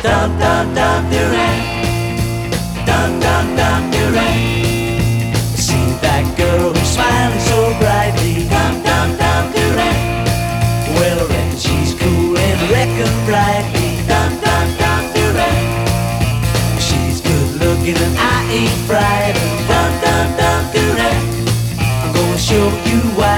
Dum dum dum Duran, dum dum dum Duran. See that girl who's smiling so brightly, dum dum dum Duran. Well, I reckon she's cool and reckon brightly, dum dum dum Duran. She's good looking and I ain't frightened, dum dum dum Duran. I'm gonna show you why.